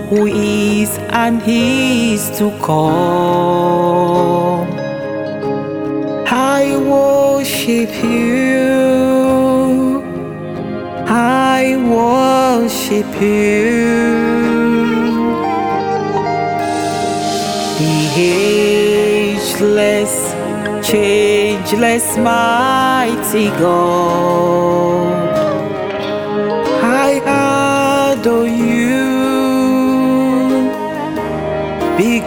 who is and is to come. I worship you, I worship you, the ageless, changeless, mighty God. I adore you, be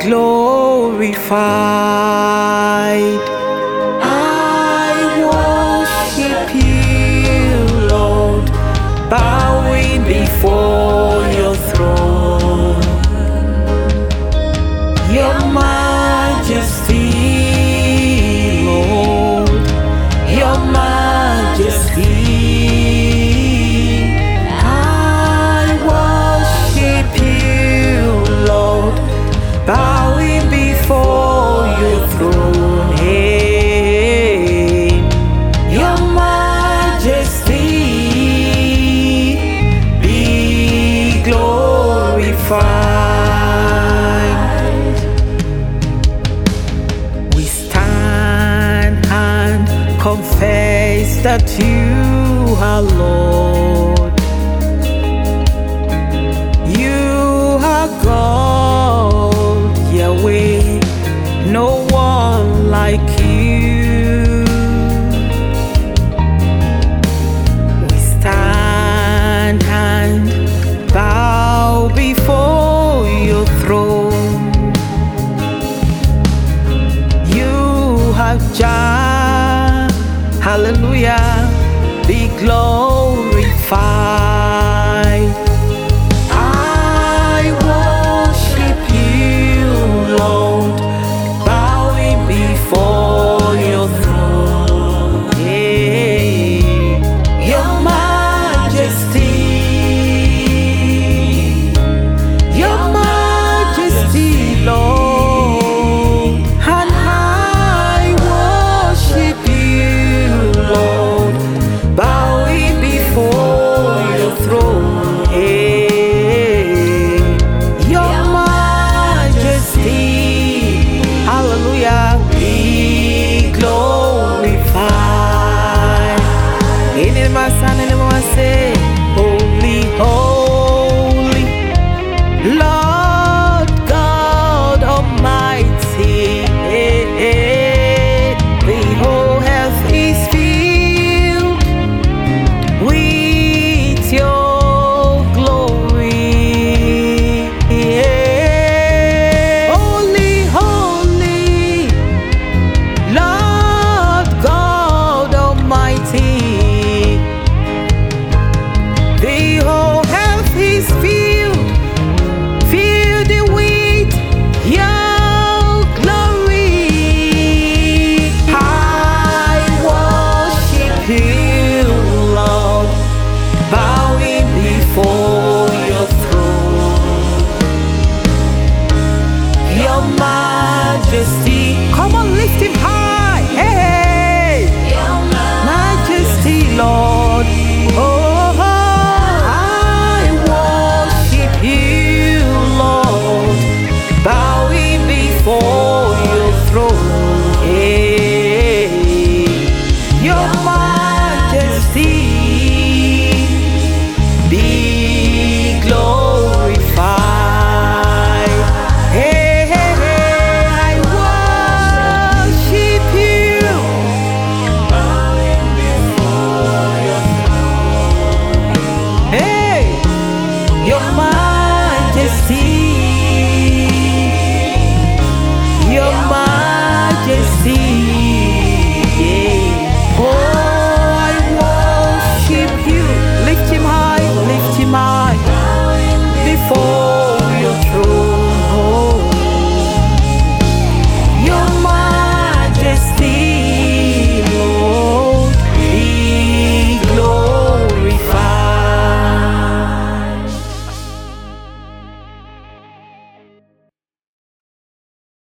glorified. I worship you, Lord, bowing before your throne. Your majesty, Lord, your majesty. I worship you, Lord, bowing before your throne. Hey, your majesty, be glorified. We stand and confess that you are Lord. You are God, Yahweh, no one like you. We stand and bow before your throne. You have Jah, hallelujah, be glorified.